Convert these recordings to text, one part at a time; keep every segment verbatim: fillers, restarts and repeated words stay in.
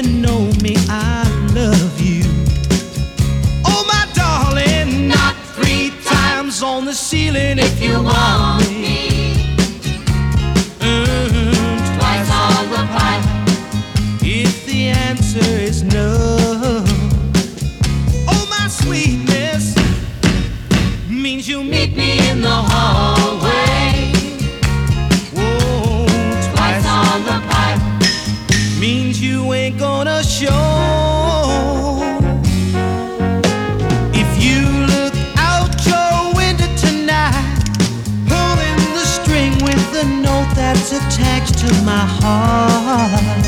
even know me, I love you. Oh, my darling, not three times on the ceiling if you want me. Mm, twice on the pipe if the answer is no. Oh, my sweetness means you meet me in the hallway. Whoa, twice on the pipe means you ain't gonna show. If you look out your window tonight, pulling the string with the note that's attached to my heart,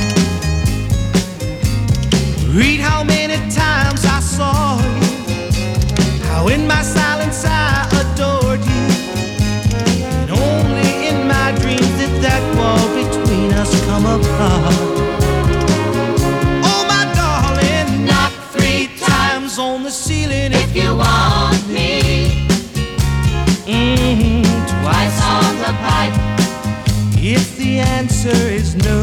read how many times I saw you, how in my silence I adored you, and only in my dreams did that wall between us come apart. On the ceiling if you want me. Mm-hmm. Twice on the pipe if the answer is no.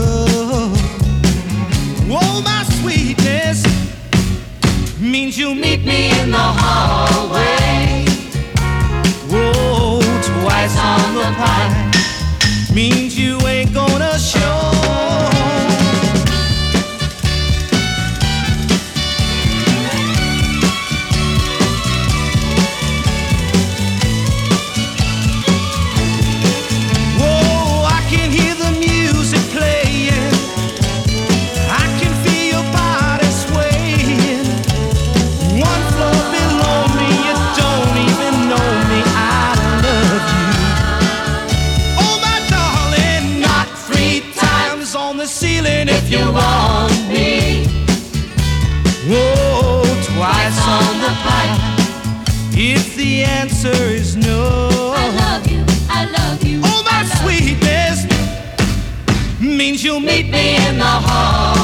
Oh, my sweetness means you meet me in the hallway. Whoa, twice on the pipe means you ain't gonna show. If you want me, whoa, twice on the pipe if the answer is no. I love you, I love you. Oh, my sweetness means you'll meet me in the hall.